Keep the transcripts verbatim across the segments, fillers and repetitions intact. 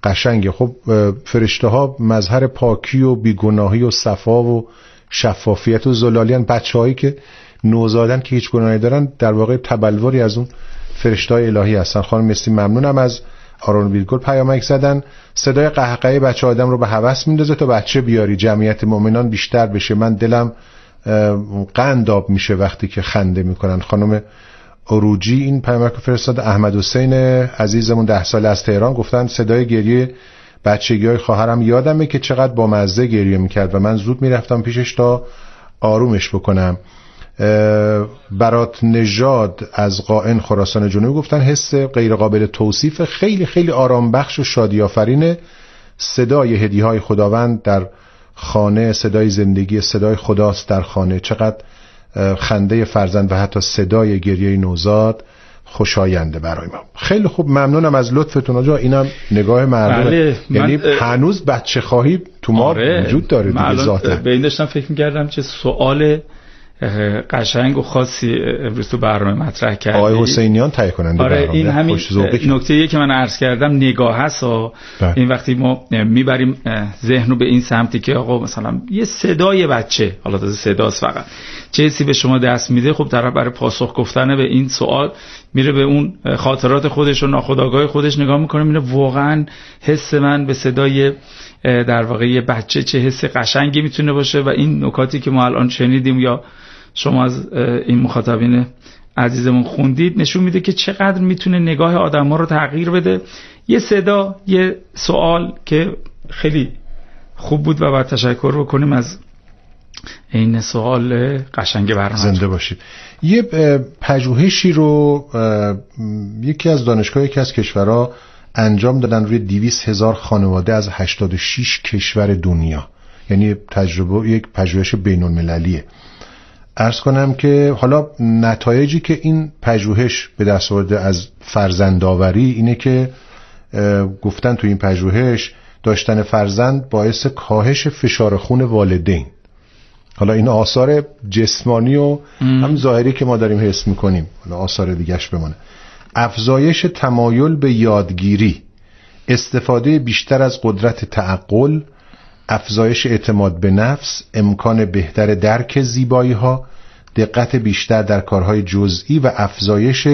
قشنگه. خب فرشته ها مظهر پاکی و بیگناهی و صفا و شفافیت و زلالیان. بچه‌هایی که نوزادن که هیچ گناهی دارن در واقع تبلوری از اون فرشته‌های الهی هستن. خانم مسی ممنونم از آرون ویلگل پیامک زدن. صدای قهقه بچه آدم رو به هوس میندازه تا بچه بیاری، جمعیت مؤمنان بیشتر بشه. من دلم قنداب میشه وقتی که خنده میکنن. خانم اروجی این پیامک فرستاد. احمد حسین عزیزمون ده ساله از تهران گفتن صدای گریه بچگی‌های خواهرم یادمه که چقدر با مزه گریه میکرد و من زود میرفتم پیشش تا آرومش بکنم. برات نژاد از قائن خراسان جنوبی گفتن حس غیر قابل توصیف، خیلی خیلی آرام بخش و شادی آفرین صدای هدیه‌های خداوند در خانه، صدای زندگی، صدای خداست در خانه. چقدر خنده فرزند و حتی صدای گریه نوزاد خوشاینده برای ما. خیلی خوب، ممنونم از لطفتون آجا. اینم نگاه مردم. بله، یعنی هنوز بچه خواهی تو ما آره وجود داره دیگه ذاتاً. به این داشتم فکر می‌کردم چه سوال قشنگ و خاصی امروز تو برنامه مطرح کردی. آقای حسینیان تهیه کننده آره برنامه. این همین نکته‌ای که من عرض کردم نگاه هست و این وقتی ما میبریم ذهن رو به این سمتی که آقا مثلا یه صدای بچه، حالا تازه صداست فقط، چه حسی به شما دست میده، خب طرف برای پاسخ گفتن به این سوال میره به اون خاطرات خودش و ناخودآگاه خودش نگاه میکنه، میره واقعا حس من به صدای در واقع یه بچه چه حس قشنگی میتونه باشه. و این نکاتی که ما الان شنیدیم یا شما از این مخاطبین عزیزمون خوندید نشون میده که چقدر میتونه نگاه آدم‌ها رو تغییر بده. یه صدا، یه سوال که خیلی خوب بود و باید تشکر بکنیم از این سوال قشنگ برنامه. زنده باشید. یه پژوهشی رو یکی از دانشگاه یکی از کشورها انجام دادن روی دویست هزار خانواده از هشتاد و شش کشور دنیا، یعنی تجربه یک پژوهش بین‌المللیه. عرض کنم که حالا نتایجی که این پژوهش به دست آورده از فرزندآوری اینه که گفتن تو این پژوهش داشتن فرزند باعث کاهش فشار خون والدین. حالا این آثار جسمانی و هم ظاهری که ما داریم حس میکنیم، حالا آثار دیگه‌اش بمونه. افزایش تمایل به یادگیری، استفاده بیشتر از قدرت تعقل، افزایش اعتماد به نفس، امکان بهتر درک زیبایی ها، دقت بیشتر در کارهای جزئی و افزایش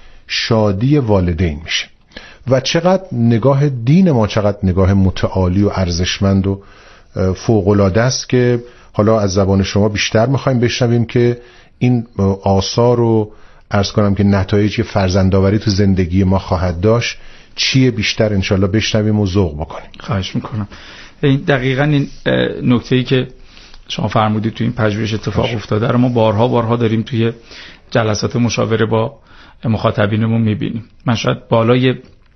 شادی والدین میشه. و چقدر نگاه دین ما چقدر نگاه متعالی و ارزشمند و فوق‌العاده است که حالا از زبان شما بیشتر میخوایم بشنویم که این آثار رو عرض کنم که نتایجی فرزندآوری تو زندگی ما خواهد داشت چیه، بیشتر انشالله بشنویم و ذوق بکنیم. خواهش میکنم. این دقیقاً این نکته‌ای که شما فرمودید تو این پژوهش اتفاق افتاده رو ما بارها بارها داریم توی جلسات مشاوره با مخاطبینمون میبینیم. من شاید بالای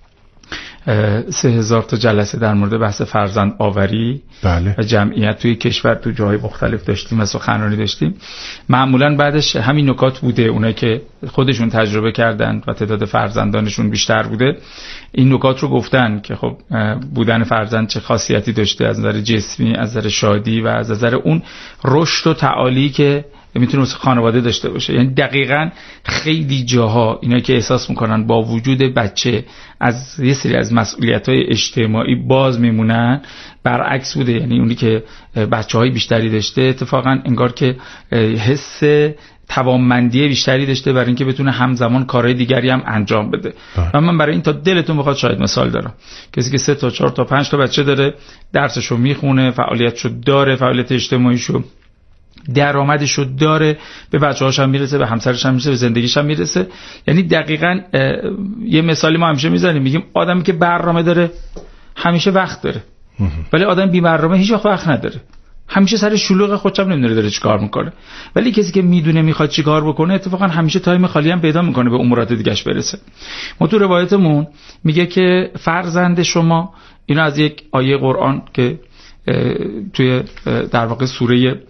سه هزار تا جلسه در مورد بحث فرزند آوری بله. و جمعیت توی کشور تو جاهای مختلف داشتیم و سخنرانی داشتیم. معمولاً بعدش همین نکات بوده، اونایی که خودشون تجربه کردن و تعداد فرزندانشون بیشتر بوده این نکات رو گفتن که خب بودن فرزند چه خاصیتی داشته از نظر جسمی، از نظر شادی و از نظر اون رشد و تعالی که میتونه واسه خانواده داشته باشه. یعنی دقیقاً خیلی جاها اینا که احساس میکنن با وجود بچه از یه سری از مسئولیت‌های اجتماعی باز میمونن، برعکس بوده. یعنی اونی که بچه‌های بیشتری داشته اتفاقاً انگار که حس توانمندی بیشتری داشته برای اینکه بتونه همزمان کارهای دیگری هم انجام بده. و من برای این تا دلتون بخواد شاید مثال دارم. کسی که سه تا چهار تا پنج تا بچه داره، درسشو میخونه، فعالیتشو داره، فعالیت اجتماعیشو درآمدشو داره، به بچه‌هاش هم میرسه، به همسرش هم میرسه، به زندگیش هم میرسه. یعنی دقیقاً یه مثالی ما همیشه میزنیم، میگیم آدمی که برنامه داره همیشه وقت داره، ولی آدم بی برنامه هیچ وقت وقت نداره، همیشه سر شلوغ خودش هم نمیدونه داره چیکار میکنه. ولی کسی که میدونه میخواد چیکار بکنه اتفاقا همیشه تایم خالی هم پیدا میکنه به امورات دیگه‌اش برسه. ما تو روایتمون میگه که فرزند شما، اینو از یک آیه قرآن که توی در واقع سوره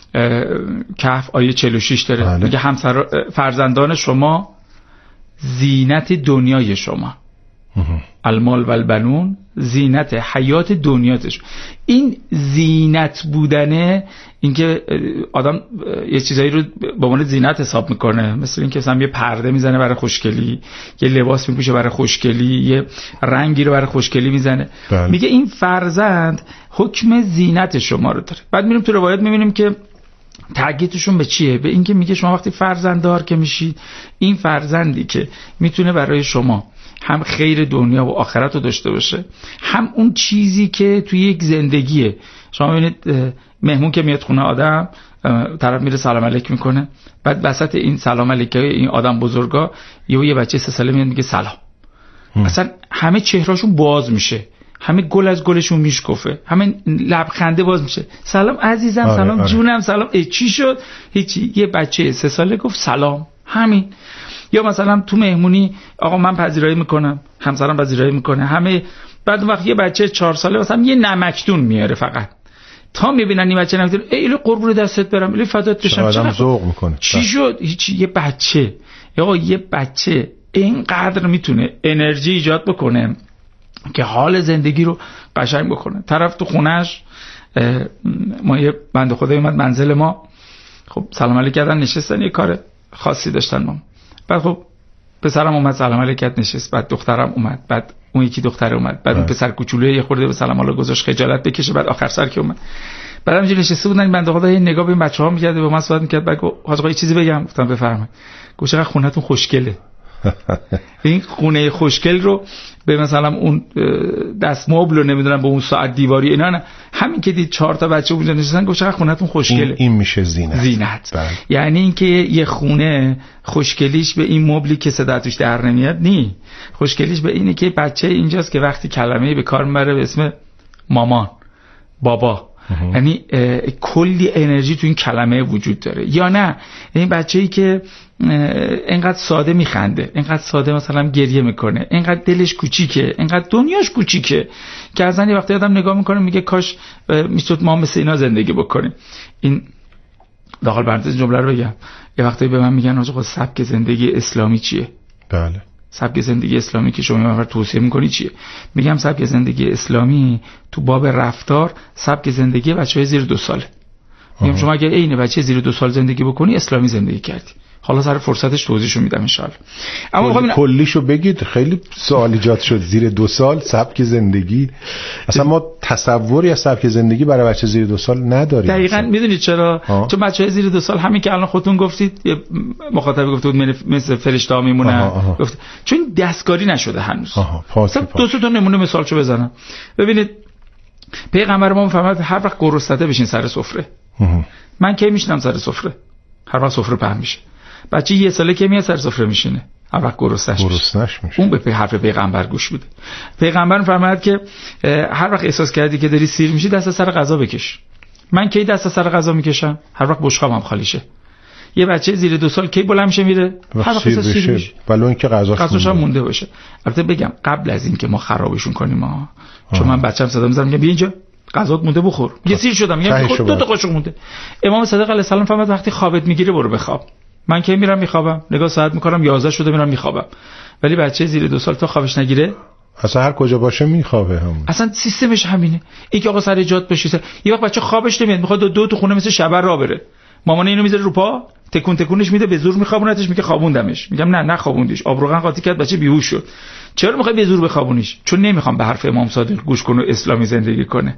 کهف آیه چهل و شش داره، بله. میگه همسر فرزندان شما زینت دنیای شما، المال و البنون زینت حیات دنیاتش. این زینت بودنه، اینکه آدم یه چیزایی رو به عنوان زینت حساب میکنه، مثل اینکه مثلا یه پرده میزنه برای خوشگلی، یه لباس میپوشه برای خوشگلی، یه رنگی رو برای خوشگلی میزنه. بله. میگه این فرزند حکم زینت شما رو داره. بعد میریم تو روایت میبینیم که تاکیدشون به چیه؟ به اینکه میگه شما وقتی فرزنددار که میشید، این فرزندی که میتونه برای شما هم خیر دنیا و آخرت رو داشته باشه، هم اون چیزی که توی یک زندگیه. شما ببینید مهمون که میاد خونه آدم، طرف میره سلام علیک میکنه، بعد وسط این سلام علیک این آدم بزرگا یهو یه بچه سه ساله میاد میگه سلام. هم. اصلا همه چهرهاشون باز میشه، همه گل از گلشون میشکفه، همه لبخنده باز میشه. سلام عزیزم، آره، سلام آره. جونم، سلام. ای چی شد؟ هیچی. یه بچه سه ساله گفت سلام، همین. یا مثلا تو مهمونی آقا من پذیرایی میکنم، همسرم پذیرایی میکنه، همه. بعد وقت یه بچه چهار ساله مثلا یه نمکدون میاره، فقط تا میبینن این بچه نمکدون، ای لی قربون دستت برم، لی فدات بشم، آدم ذوق میکنه. چی شد؟ هیچی. یه بچه آقا یه بچه اینقدر میتونه انرژی ایجاد بکنه که حال زندگی رو قشنگ بکنه. طرف تو خونش، ما یه بنده خدایی اومد منزل ما، خب سلام علیک کردن، نشستن، یه کار خاصی داشتن ما. بعد خب پسرم اومد سلام علیک کرد، نشست. بعد دخترم اومد، بعد اون یکی دختره اومد، بعد اون پسر کوچولوی یه خورده به سلام علیک گذاشت خجالت بکشه، بعد آخر سر که اومد. بعد همینجوری نشسته بودن، این بنده خدا یه نگاه به این بچه‌ها می‌کرد، به من صحبت می‌کرد. بعد گفت حاج آقا یه چیزی بگم. گفتم بفرمایید. گفت چقدر خونه‌تون خوشگله. این خونه خوشگل رو به مثلا اون دست مبل رو نمیدونم به اون ساعت دیواری اینا نه، همین که دید چهار تا بچه اونجا نشستن گفت چقدر خونه‌تون خوشگله. این, این میشه زینت. زینت. بله. یعنی اینکه یه خونه خوشگلیش به این مبلی که صدا توش در نمیاد نی، خوشگلیش به اینه که بچه اینجاست که وقتی کلمه‌ای به کار میبره به اسم مامان، بابا، یعنی کلی انرژی تو این کلمه وجود داره. یا نه این بچه‌ای که اینقدر ساده میخنده، اینقدر ساده مثلا گریه میکنه، اینقدر دلش کوچیکه، اینقدر دنیاش کوچیکه که اصلا یه وقتی آدم نگاه میکنه میگه کاش میشد ما مثل اینا زندگی بکنیم. این داخل پرانتز جمله رو بگم، یه وقتی به من میگن آقا سبک زندگی اسلامی چیه؟ بله. سبک زندگی اسلامی که شما اینو توصیه میکنی چیه؟ میگم سبک زندگی اسلامی تو باب رفتار سبک زندگی بچهای زیر دو ساله. میگم شما اگه عین بچه زیر دو سال زندگی بکنی اسلامی زندگی کردی. حالا سر فرصتش توضیحشو میدم ان شاء الله. اما کل... کلیشو بگید، خیلی سوال ایجاد شد. زیر دو سال سبک زندگی، اصلا ما تصوری از سبک زندگی برای بچه زیر دو سال نداریم. دقیقاً. میدونید چرا؟ آه. چون بچهای زیر دو سال همین که الان خودتون گفتید، یه مخاطب گفته بود مثل فرشته ها میمونن، گفت چون دستکاری نشده هنوز. مثلا دو تا نمونه مثالشو بزنم. ببینید پیغمبر ما فرمود هر وقت گرسنه بشین سر سفره. من کی میشینم سر سفره؟ هر وقت سفره پهن میشه. بچه یه ساله که میاد سر سفره میشینه، هر وقت گرسنه‌اش میشه. اون به حرف پیغمبر گوش بده. پیغمبر فرمود که هر وقت احساس کردی که داری سیر میشی دست سر غذا بکش. من کی دست سر غذا میکشم؟ هر وقت بشقابم خالی شه. یه بچه زیر دو سال کی بلند میشه میره؟ هر وقت سیر میشه، ولی اینکه غذاش مونده باشه. البته بگم قبل از این که ما خرابشون کنیم ما، چون من بچه‌م صدا میزنم میگم بیا اینجا غذات مونده بخور. یه سیر شدم میگم خود دو تا قاشق مونده. امام صادق علیه السلام فرمود وقتی خوابت میگیره برو بخواب. من کی میرم میخوابم؟ نگاه ساعت میکنم یازده شده میرم میخوابم. ولی بچه زیر دو سال تا خوابش نگیره اصلا هر کجا باشه میخوابه. همون اصلا سیستمش همینه. این که آقا سر جات بشه، یه وقت بچه خوابش نمیاد میخواد دو, دو تو خونه مثل شبر را بره، مامان اینو میذاره رو پا تکون تکونش میده، به زور میخوابونتش، میگه خوابوندمش. میگم نه نخوابوندیش، آب روغن قاطی کرد بچه بیهوش شد. چرا میخوای به زور بخوابونیش؟ چون نمیخوام به حرف امام صادق گوش کنه و اسلامی زندگی کنه.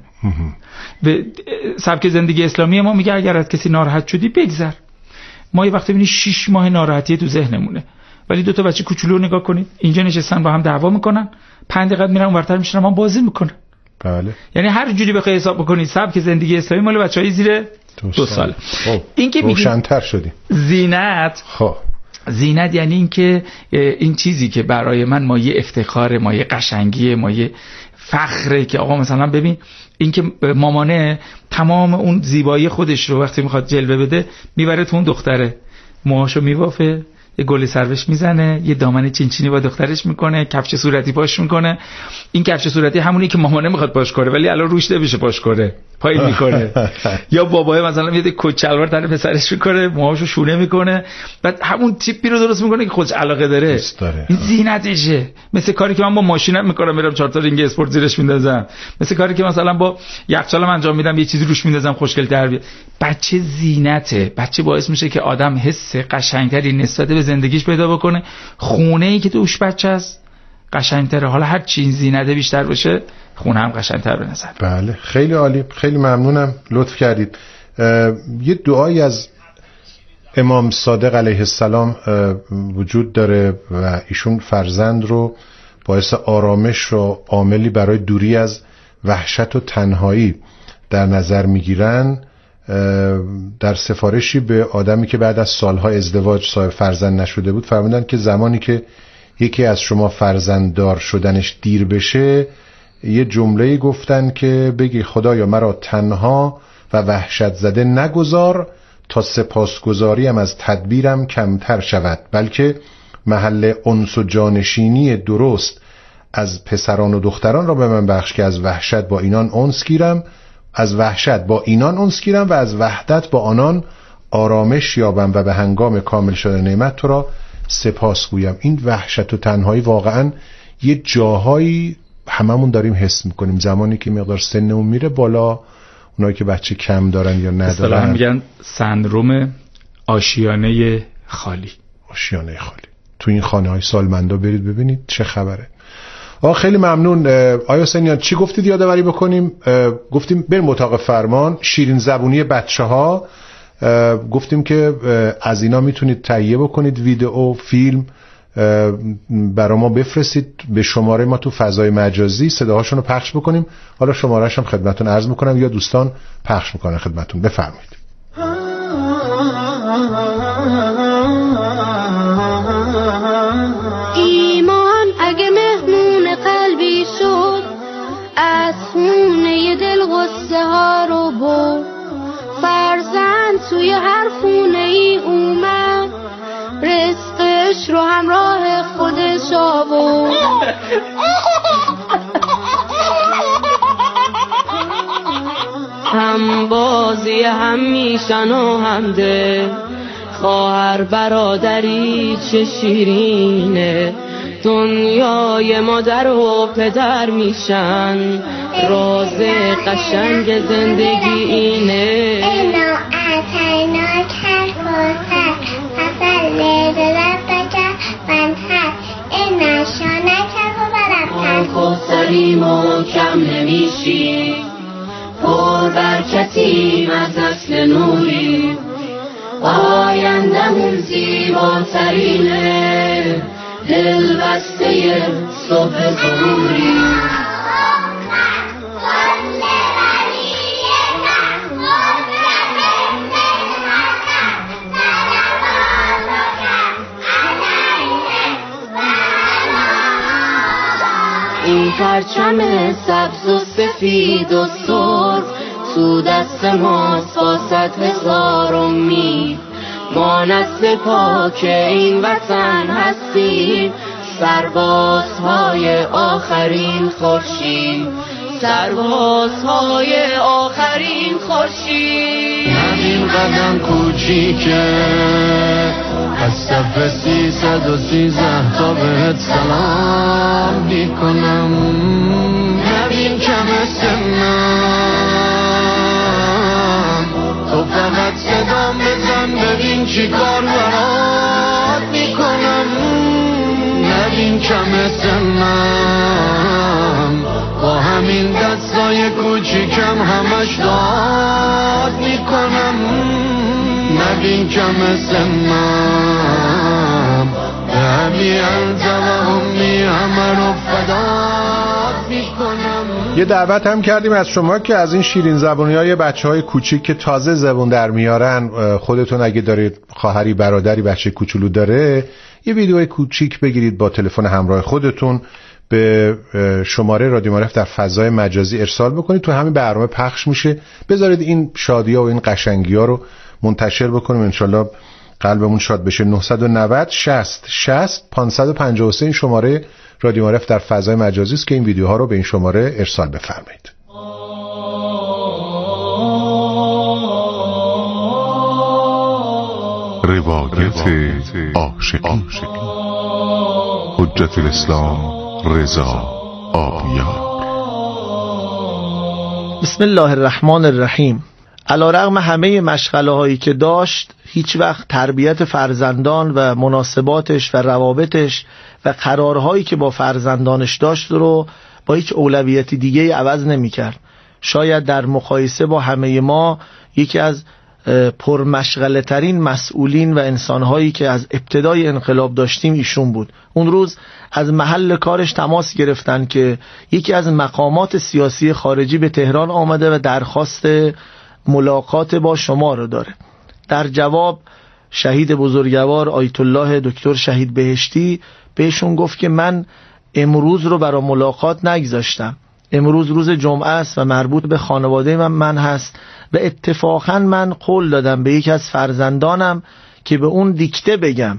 به سبک زندگی اسلامی ما میگه اگر از کسی ناراحت شدی بگذر. ما یه وقتی ببینید شش ماه ناراحتی تو ذهنمونه، ولی دو تا بچه کوچولو نگاه کنید اینجا نشستن با هم دعوا میکنن، پنج دقیقه میرن اونورتر میشن هم بازی میکنن. بله. یعنی هر جوری بخوای حساب بکنید سبک زندگی اسلامی مال بچهای زیر دو سال. خب این که روشن‌تر شدیم. زینت. خب زینت یعنی این که این چیزی که برای من مایه افتخار، مایه قشنگیه، مایه فخره که آقا مثلا ببین این که مامانه تمام اون زیبایی خودش رو وقتی میخواد جلوه بده میبره تو اون دختره، موهاشو میوافه، یه گل سروش میزنه، یه دامن چینچینی با دخترش میکنه، کفش صورتی پاش میکنه. این کفش صورتی همونی که مامانه میخواد پاش کنه ولی الان روش نمیشه پاش کنه. پایین میکنه یا بابای مثلا میاد کت شلوار تن پسرش میکنه، موهاشو شونه میکنه، بعد همون تیپی رو درست میکنه که خودش علاقه داره. این زینتشه. مثل کاری که من با ماشینم میکنم، میرم چهار تا رینگ اسپورت زیرش میندازم، مثل کاری که مثلا با یخچالم انجام میدم، یه چیزی روش میندازم خوشگل تر بیاد. بچه زینته. بچه باعث میشه که آدم حس قشنگتری نسبت به زندگیش پیدا بکنه. خونه ای که توش بچه است قشنگتره. حالا هر چی زینته بیشتر بشه خونه هم قشنگتر به نظر. بله خیلی عالی، خیلی ممنونم، لطف کردید. یه دعایی از امام صادق علیه السلام وجود داره و ایشون فرزند رو باعث آرامش و عاملی برای دوری از وحشت و تنهایی در نظر میگیرن. در سفارشی به آدمی که بعد از سالها ازدواج صاحب فرزند نشده بود فرمودن که زمانی که یکی از شما فرزنددار شدنش دیر بشه یه جمله‌ای گفتن که بگی خدایا مرا تنها و وحشت زده نگذار تا سپاسگزاریم از تدبیرم کمتر شود، بلکه محل انس و جانشینی درست از پسران و دختران را به من بخش که از وحشت با اینان انس گیرم، از وحشت با اینان انس گیرم و از وحدت با آنان آرامش یابم و به هنگام کامل شدن نعمت تو را سپاس گویم. این وحشت و تنهایی واقعا یه جاهایی هممون داریم حس میکنیم. زمانی که مقدار سنمون میره بالا، اونایی که بچه کم دارن یا ندارن، اصطلاحاً میگن سندروم آشیانه خالی. آشیانه خالی. تو این خانه های سالمندا برید ببینید چه خبره. آقا خیلی ممنون. آیا سنیان چی گفتید یادآوری بکنیم؟ گفتیم بریم اتاق فرمان، شیرین زبونی بچه ها، گفتیم که از اینا میتونید تهیه بکنید ویدئو، فیلم برای ما بفرستید به شماره ما تو فضای مجازی، صداهاشون رو پخش بکنیم. حالا شماره‌اش هم خدمتتون عرض میکنم یا دوستان پخش میکنن خدمتتون. بفرمایید. ایمان اگه مهمون قلبی شد، از خونه دل غصه ها رو برد، فرزند توی هر خونه ای اومد، رزقش رو همراه خودش آورد. هم بازی هم میشن و هم ده، خواهر برادری چه شیرینه، دنیای مادر و پدر میشن، راز قشنگ زندگی اینه. اینا اتینا کفوتر فصل رفتک بندتر، اینا شانه کفو برفتر، کوسری محکم نمیشی، پر برکتیم از نسل نوری، آیندمون زیباترینه، دل بسته صبح ظهوری. این پرچم سبز و سفید و سرخ تو دست ماست با صد هزار امید، ما نسل پاک این وطن هستیم، سربازهای آخرین خورشید، سربازهای آخرین خورشید. همین قدم کوچیکه از صف سیصد و سیزده تا بهت سلام میکنم، نبین کم سنم، تو فقط صدام بزن ببین چی کار برات میکنم، نبین کم سنم، با همین دستای کوچیکم همش داد میکنم، نبین کم سنم، به همی انت و امی همه رو فداد میکنم. یه دعوت هم کردیم از شما که از این شیرین زبونی های بچه های کوچیک که تازه زبون در میارن، خودتون اگه دارید خواهری برادری بچه کوچولو داره، یه ویدیوی کوچیک بگیرید با تلفن همراه خودتون به شماره رادیو معارف در فضای مجازی ارسال بکنید، تو همین برنامه پخش میشه. بذارید این شادی‌ها و این قشنگی‌ها رو منتشر بکنیم، انشالله قلبمون شاد بشه. نه نه صفر شصت شصت پانصد و پنجاه و سه این شماره رادیو معارف در فضای مجازی است که این ویدیوها رو به این شماره ارسال بفرمایید. روایت عاشقی. حجت الاسلام رضا آبیار. بسم الله الرحمن الرحیم. علیرغم همه مشغله هایی که داشت، هیچ وقت تربیت فرزندان و مناسباتش و روابطش و قرارهایی که با فرزندانش داشت رو با هیچ اولویتی دیگه عوض نمی کرد. شاید در مقایسه با همه ما یکی از پرمشغله ترین مسئولین و انسانهایی که از ابتدای انقلاب داشتیم ایشون بود. اون روز از محل کارش تماس گرفتن که یکی از مقامات سیاسی خارجی به تهران آمده و درخواست ملاقات با شما رو داره. در جواب شهید بزرگوار آیت الله دکتر شهید بهشتی بهشون گفت که من امروز رو برای ملاقات نگذاشتم. امروز روز جمعه است و مربوط به خانواده من, من هست و اتفاقا من قول دادم به یکی از فرزندانم که به اون دیکته بگم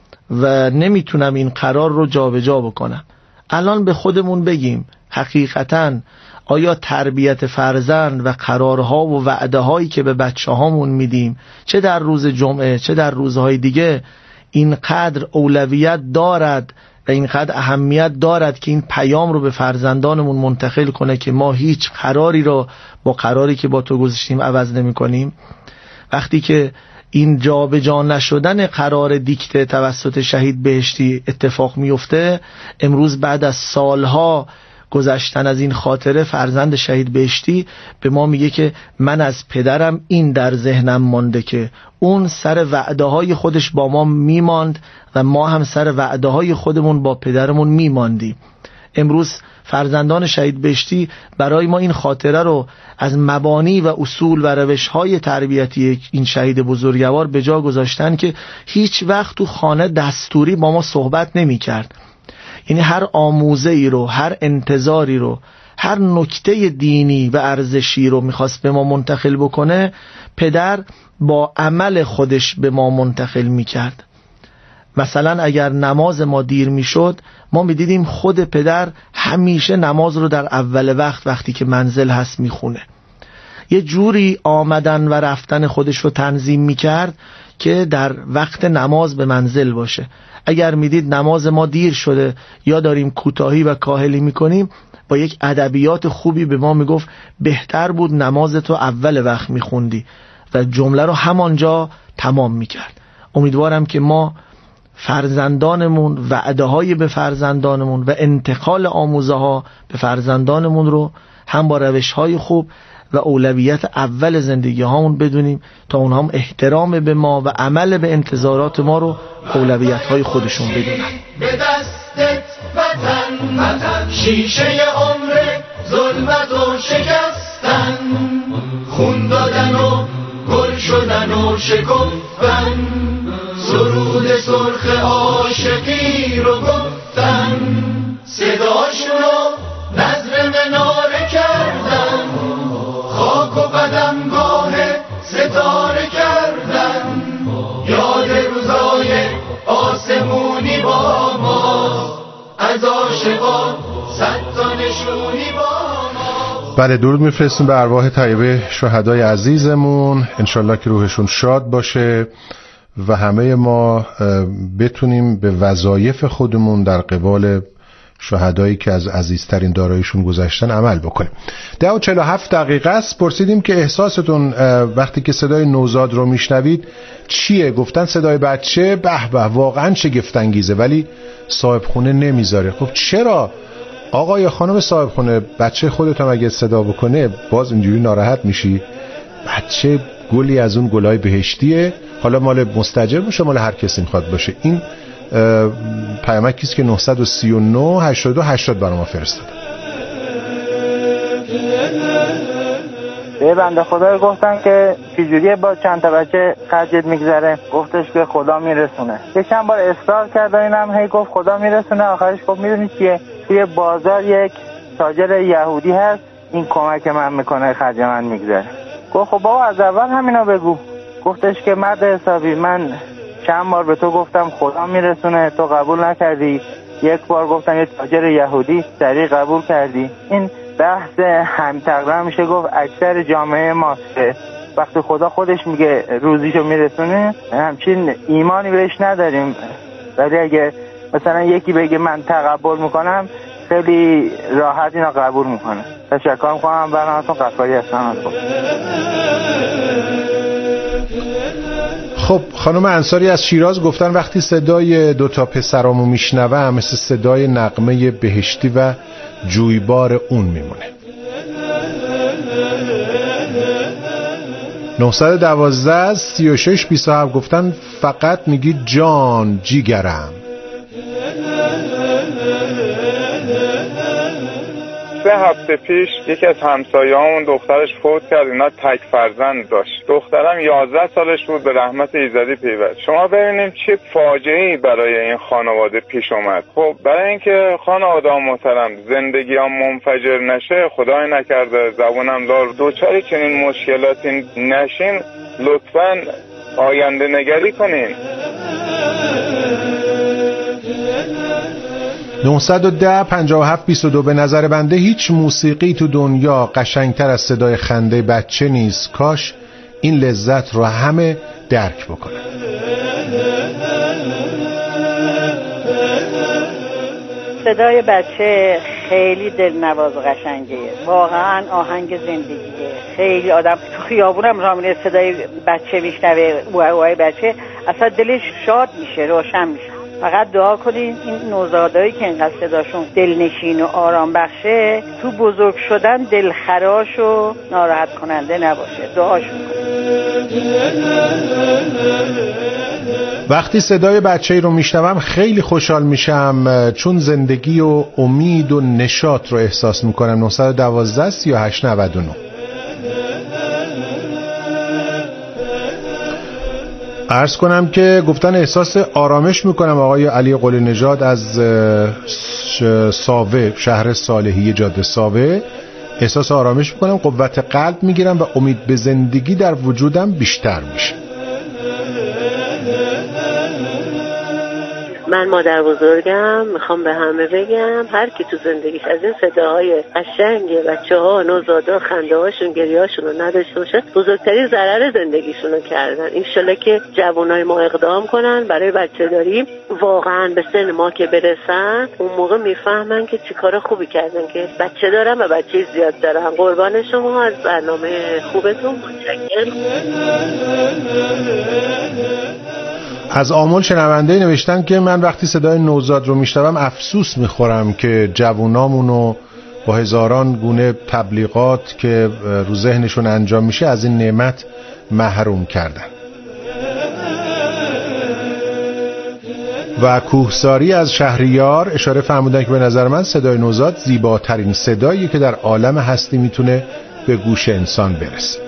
و نمیتونم این قرار رو جابجا بکنم. الان به خودمون بگیم حقیقتاً آیا تربیت فرزند و قرارها و وعده هایی که به بچه هامون میدیم چه در روز جمعه چه در روزهای دیگه اینقدر اولویت دارد و اینقدر اهمیت دارد که این پیام رو به فرزندانمون منتقل کنه که ما هیچ قراری رو با قراری که با تو گذاشتیم عوض نمی کنیم؟ وقتی که این جا به جا نشدن قرار دیکته توسط شهید بهشتی اتفاق میفته، امروز بعد از سالها گذشتن از این خاطره فرزند شهید بهشتی به ما میگه که من از پدرم این در ذهنم مانده که اون سر وعده های خودش با ما میماند و ما هم سر وعده های خودمون با پدرمون میماندیم. امروز فرزندان شهید بهشتی برای ما این خاطره رو از مبانی و اصول و روش‌های تربیتی این شهید بزرگوار به جا گذاشتن که هیچ وقت تو خانه دستوری با ما صحبت نمی‌کرد. یعنی هر آموزه ای رو، هر انتظاری رو، هر نکته دینی و ارزشی رو میخواست به ما منتقل بکنه، پدر با عمل خودش به ما منتقل میکرد. مثلا اگر نماز ما دیر میشد، ما میدیدیم خود پدر همیشه نماز رو در اول وقت وقتی که منزل هست میخونه. یه جوری آمدن و رفتن خودش رو تنظیم میکرد که در وقت نماز به منزل باشه. اگر میدید نماز ما دیر شده یا داریم کوتاهی و کاهلی میکنیم، با یک ادبیات خوبی به ما میگفت بهتر بود نمازتو اول وقت میخوندی و جمله رو همانجا تمام میکرد. امیدوارم که ما فرزندانمون، وعده های به فرزندانمون و انتقال آموزه ها به فرزندانمون رو هم با روش های خوب و اولویت اول زندگی هامون بدونیم تا اونها هم احترام به ما و عمل به انتظارات ما رو اولویت های خودشون بدونن. به دستت وطن وطن شیشه عمر ظلمت و شکستن، خون دادن و گل شدن و شکفتن، سرود سرخ عاشقی رو گفتن، صداشون رو نظر مناره کردن، خاک و قدمگاه ستاره کردن، یاد روزای آسمونی با ما، از عاشقان صد تا نشونی با ما. بله، درود میفرستیم به ارواح طیبه شهدای عزیزمون، انشالله که روحشون شاد باشه و همه ما بتونیم به وظایف خودمون در قبال شهدایی که از عزیزترین داراییشون گذشتن عمل بکنیم. ده و چهل و هفت دقیقه است. پرسیدیم که احساستون وقتی که صدای نوزاد رو میشنوید چیه؟ گفتن صدای بچه به به واقعا شگفت‌انگیزه ولی صاحب خونه نمیذاره. خب چرا آقا یا خانم صاحب خونه؟ بچه خودت هم اگه صدا بکنه باز اینجوری ناراحت میشی؟ بچه گلی از اون گلای بهشتیه، حالا مال مستاجر باشه مال هر کسی میخواد باشه. این پیامکی است که نه سه نه هشتاد و دو هشتاد برای ما فرستاد. به بنده خدا گفتن که چجوریه با چند تا بچه خرجت میگذره، گفتش که خدا میرسونه. یه چند بار اصرار کرد و اینم هی گفت خدا میرسونه. آخرش گفت میدونی چیه، توی بازار یک تاجر یهودی هست، این کمک من میکنه خرج من میگذره. گفت خب بابا از اول همینا بگو. گفتش که مرد حسابی من چند بار به تو گفتم خدا میرسونه، تو قبول نکردی. یک بار گفتم یه تاجر یهودی، سریع قبول کردی. این بحث هم تقریبا میشه گفت اکثر جامعه ماست. وقتی خدا خودش میگه روزیشو میرسونه همچین ایمانی بهش نداریم. ولی اگه مثلا یکی بگه من تقبل میکنم خیلی راحت اینا قبول میکنه. تشکر میکنم برنامه‌تون. قفاری هستم. خب خانم انصاری از شیراز گفتن وقتی صدای دوتا پسرامو میشنوم مثل صدای نغمه بهشتی و جویبار اون میمونه. نهصد و دوازده سی و شش بیست و هفت گفتن فقط میگی جان جیگرم. سه هفته پیش یکی از همسایه‌هامون دخترش فوت کرد. اینا تک فرزند داشت. دخترم یازده سالش بود، به رحمت ایزدی پیوست. شما ببینیم چه فاجعه‌ای برای این خانواده پیش اومد. خب برای اینکه خانواده محترم زندگی ها منفجر نشه، خدای نکرده زبونم لال دوچاری چنین مشکلاتی نشین، لطفاً آینده نگری کنین. نهصد و ده پنجاه و هفت بیست و دو به نظر بنده هیچ موسیقی تو دنیا قشنگتر از صدای خنده بچه نیست. کاش این لذت رو همه درک بکنن. صدای بچه خیلی دلنواز و قشنگه، واقعا آهنگ زندگیه. خیلی آدم تو خیابونم راه میره صدای بچه میشنوه، اوهای بچه اصلا دلش شاد میشه، روشن میشه. فقط دعا کنین این نوزادایی که اینقدر صداشون دلنشین و آرام بخشه تو بزرگ شدن دلخراش و ناراحت کننده نباشه. دعاشون کنین. وقتی صدای بچه‌ای رو میشنوم خیلی خوشحال میشم، چون زندگی و امید و نشاط رو احساس میکنم. نهصد و دوازده سی و هشت نود و نه. عرض کنم که گفتن احساس آرامش میکنم. آقای علی قلی نژاد از ساوه، شهر صالحیه، جاده ساوه، احساس آرامش میکنم، قوت قلب میگیرم و امید به زندگی در وجودم بیشتر میشه. من مادر بزرگم، میخوام به همه بگم هر کی تو زندگیش از این صداهای قشنگ بچه‌ها، نوزادا، خنده‌هاشون، گریه‌هاشون رو نداشته باشه، بزرگترین ضرر زندگیشون رو کردن. انشالله که جوانای ما اقدام کنن برای بچه‌داری، واقعا به سن ما که برسن اون موقع میفهمن که چی کار خوبی کردن که بچه دارن و بچه زیاد دارن. قربان شما از برنامه خوبتون، متشکرم. از آمل شنونده نوشتن که من وقتی صدای نوزاد رو میشنوم افسوس میخورم که جوونامونو با هزاران گونه تبلیغات که رو ذهنشون انجام میشه از این نعمت محروم کردن. و کوهساری از شهریار اشاره فرمودن که به نظر من صدای نوزاد زیباترین صداییه که در عالم هستی میتونه به گوش انسان برسه.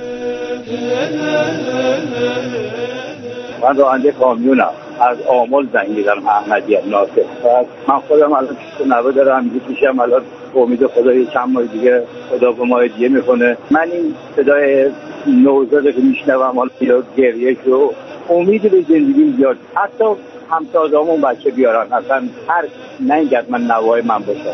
من راننده کامیونم، از آمل زنگ میزنم، احمدی ناصر. من خودم الان تو نوه دارم، یکیشم الان امید خدا یه چند ماه دیگه خدا به ما هدیه میکنه. من این صدای نوزاد که میشنوم حالا یا گریه رو امید به زندگی زیاد، حتی همسازامون بچه بیارن، اصلا هر ننگت من نوای من باشم.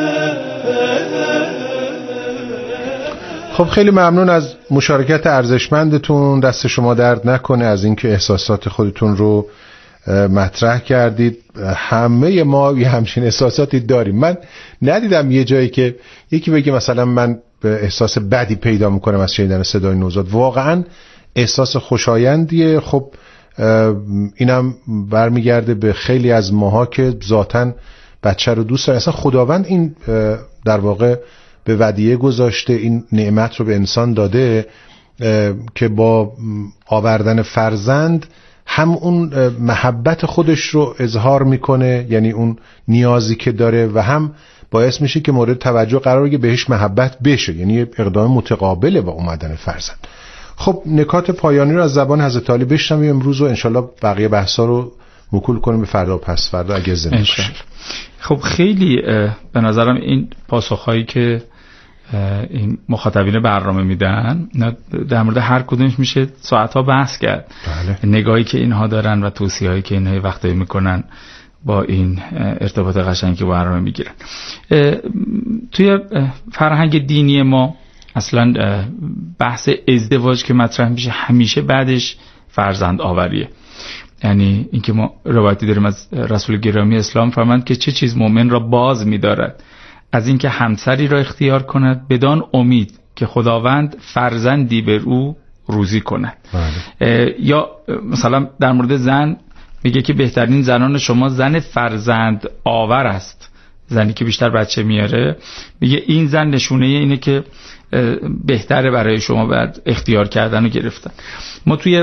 خب خیلی ممنون از مشارکت ارزشمندتون، دست شما درد نکنه از اینکه احساسات خودتون رو مطرح کردید. همه ما یه همچین احساساتی داریم. من ندیدم یه جایی که یکی بگه مثلا من احساس بدی پیدا میکنم از شنیدن صدای نوزاد. واقعا احساس خوشایندیه. خب اینم برمیگرده به خیلی از ماها که ذاتاً بچه رو دوست دارن. اصلا خداوند این در واقع به ودیعه گذاشته، این نعمت رو به انسان داده که با آوردن فرزند هم اون محبت خودش رو اظهار میکنه، یعنی اون نیازی که داره، و هم باعث میشه که مورد توجه قرار بگیره، بهش محبت بشه، یعنی اقدام متقابله با اومدن فرزند. خب نکات پایانی رو از زبان حضرت علی بشنویم امروز و انشالله بقیه بحثا رو موکول کنیم به فردا و پس فردا اگه زنده باشیم. خب خیلی به نظرم این پاسخهایی که این مخاطبین برنامه میدن در مورد هر کدومش میشه ساعتها بحث کرد. بله. نگاهی که اینها دارن و توصیه‌هایی که اینها وقتایی میکنن با این ارتباط قشنگی که برنامه میگیرن. توی فرهنگ دینی ما اصلا بحث ازدواج که مطرح میشه همیشه بعدش فرزند آوریه. یعنی اینکه ما روایتی داریم از رسول گرامی اسلام فرمایند که چه چیز مؤمن را باز می‌دارد از اینکه همسری را اختیار کند بدان امید که خداوند فرزندی بر او روزی کند. بله. یا مثلا در مورد زن میگه که بهترین زنان شما زن فرزند آور است، زنی که بیشتر بچه میاره. میگه این زن نشونه اینه که بهتره برای شما بعد اختیار کردن و گرفتن. ما توی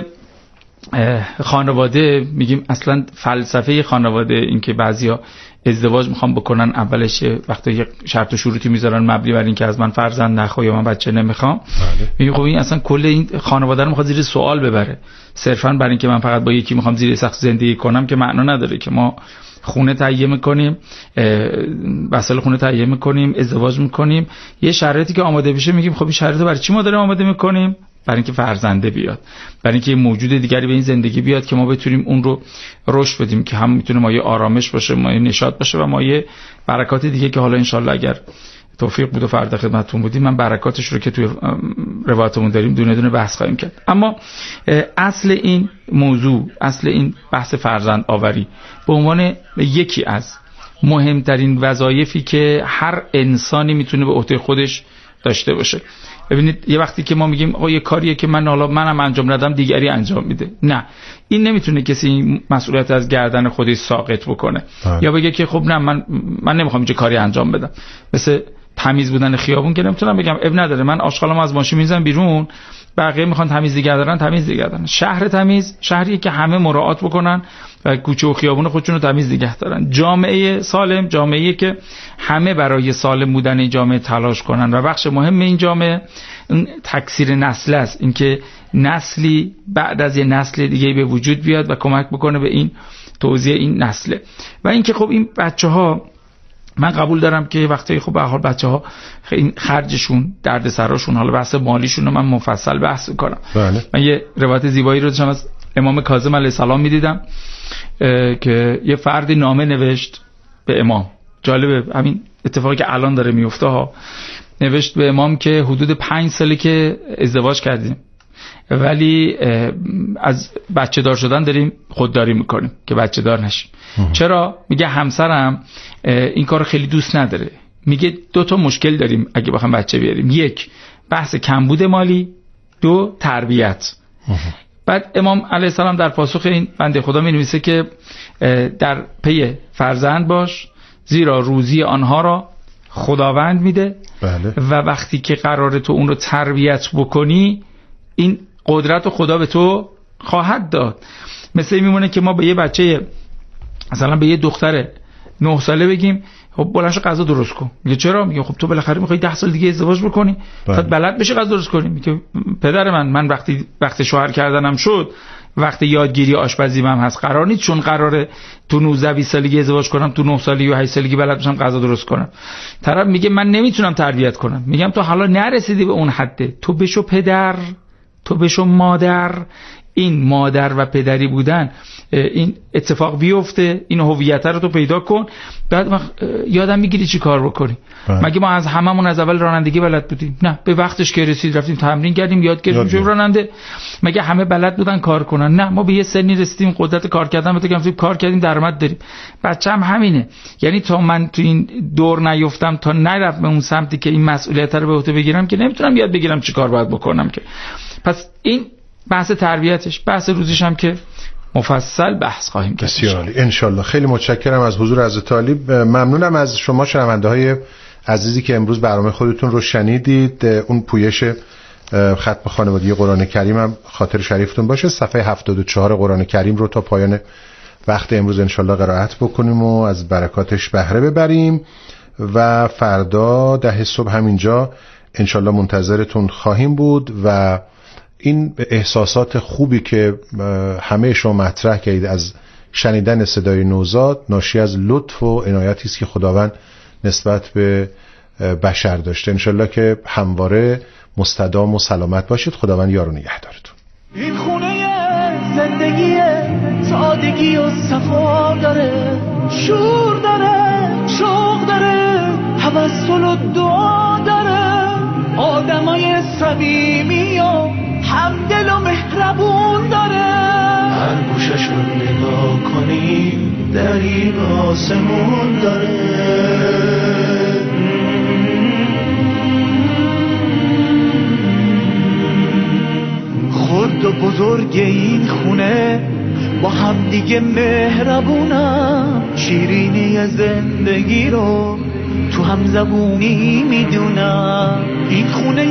خانواده میگیم اصلا فلسفه خانواده این که بعضیا ازدواج میخوان بکنن اولش وقتی شرط و شروطی میذارن مبنی بر این که از من فرزند نخواه یا من بچه نمیخوام، میگه خب این اصلا کل این خانواده رو میخواد زیر سوال ببره. صرفا برای اینکه من فقط با یکی میخوام زیر سقف زندگی کنم که معنا نداره که ما خونه تهیه میکنیم، وسایل خونه تهیه میکنیم، ازدواج میکنیم، یه شرایطی که آماده بشه میگیم خب این شرایط برای چی ما داریم آماده میکنیم؟ برای اینکه فرزنده بیاد، برای اینکه موجود دیگری به این زندگی بیاد که ما بتونیم اون رو رشد بدیم، که هم میتونه مایه آرامش باشه، مایه نشاط باشه و مایه برکات دیگه که حالا انشالله اگر توفیق بود و فردا خدمتتون بودیم من برکاتش رو که توی روایتمون داریم دونه دونه بحث خواهیم کرد. اما اصل این موضوع، اصل این بحث فرزند آوری به عنوان یکی از مهمترین وظایفی که هر انسانی میتونه به عهده خودش داشته باشه. ببینید یه وقتی که ما میگیم آقا یه کاریه که من حالا منم انجام ندم دیگری انجام میده، نه، این نمیتونه کسی این مسئولیت از گردن خودش ساقط بکنه ها. یا بگه که خب نه من من نمیخوام اینجا کاری انجام بدم. مثل تمیز بودن خیابون که نمیتونم بگم اب نداره من آشغالمو از ماشین میزنم بیرون، بقیه میخوان تمیز نگه دارن تمیز نگه دارن. شهر تمیز شهری که همه مراعات بکنن و کوچه و خیابون خودشون رو تمیز نگه دارن. جامعه سالم جامعه‌ای که همه برای سالم بودن این جامعه تلاش کنن و بخش مهم این جامعه این تکثیر نسل است، اینکه نسلی بعد از یه نسل دیگه به وجود بیاد و کمک بکنه به این توزیع این نسله. و اینکه خب این بچه‌ها من قبول دارم که وقتی خب به هر حال بچه‌ها این خرجشون دردسراشون حالا بحث مالیشون رو من مفصل بحث می‌کنم. بله. من یه روایت زیبایی رو داشتم از امام کاظم علیه السلام می‌دیدم که یه فردی نامه نوشت به امام. جالبه همین اتفاقی که الان داره میفته ها. نوشت به امام که حدود پنج ساله که ازدواج کردیم ولی از بچه دار شدن داریم خودداری میکنیم که بچه دار نشیم. چرا؟ میگه همسرم این کار خیلی دوست نداره. میگه دو تا مشکل داریم اگه بخوام بچه بیاریم، یک بحث کمبود مالی، دو تربیت. بعد امام علیه السلام در پاسخ این بنده خدا می نویسه که در پی فرزند باش زیرا روزی آنها را خداوند میده. بله. و وقتی که قراره تو اون رو تربیت بکنی این قدرت رو خدا به تو خواهد داد. مثل این میمونه که ما به یه بچه مثلا به یه دختر نه ساله بگیم خب بلند شو غذا درست کن، میگه چرا؟ میگه خب تو بالاخره میخوای ده سال دیگه ازدواج بکنی تا بلد بشی غذا درست کنی. میگه پدر من من وقتی وقت شوهر کردنم شد وقتی یادگیری آشپزیم هم هست قرار نیست چون قراره تو نوزده بیست سالگی ازدواج کنم تو نه سالگی و هشت سالگی بلد بشم غذا درست کنم. طرف میگه من نمیتونم تربیت کنم. میگم تو حالا نرسیدی به اون حده، تو بشو پدر، تو بشو مادر. این مادر و پدری بودن این اتفاق بیفته، این هویت رو تو پیدا کن، بعد یادم میگیری چی کار بکنی. مگه ما از هممون از اول رانندگی بلد بودیم؟ نه، به وقتش که رسید رفتیم تمرین کردیم یاد گرفتیم شدیم راننده. مگه همه بلد بودن کار کنن؟ نه، ما به یه سنی رسیدیم قدرت کار کردن بتونیم گفتیم کار کردیم درآمد داریم. بچه‌م همینه. یعنی تا من تو این دور نیفتم تا نرفتم به اون سمتی که این مسئولیت رو به عهده بگیرم که نمیتونم یاد بگیرم چی کار باید بکنم. که پس این بحث تربیتش، بحث روزیش هم که مفصل بحث خواهیم کرد. بسیار عالی انشالله. خیلی متشکرم از حضور حضرت عالی. ممنونم از شما شنونده های عزیزی که امروز برنامه خودتون رو شنیدید. اون پویش ختم خانوادگی قرآن کریم هم خاطر شریفتون باشه. صفحه هفتاد و چهار قرآن کریم رو تا پایان وقت امروز انشالله قرائت بکنیم و از برکاتش بهره ببریم و فردا ده صبح همینجا انشالله منتظرتون خواهیم بود و این احساسات خوبی که همه شما مطرح کردید از شنیدن صدای نوزاد ناشی از لطف و عنایتی است که خداوند نسبت به بشر داشته. انشالله که همواره مستدام و سلامت باشید. خداوند یار و نگهدارتون. این خونه زندگی سادگی و صفا داره، شور داره، شوق داره، توسل و دعا داره، آدمای صمیمی و همدل و مهربون داره. هر گوشش رو نگاه کنی دریغ آسمون داره. خرد و بزرگ این خونه با هم دیگه مهربونم، شیرینی زندگی رو تو هم زبونی میدونم. این خونه